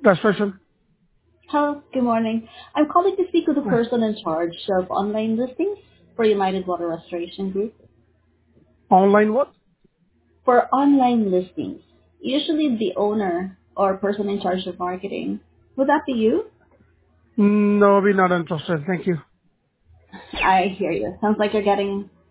That's person. Hello, good morning. I'm calling to speak with the person in charge of online listings for United Water Restoration Group. Online what? For online listings, usually the owner or person in charge of marketing. Would that be you? No, we're not interested. Thank you. I hear you. Sounds like you're getting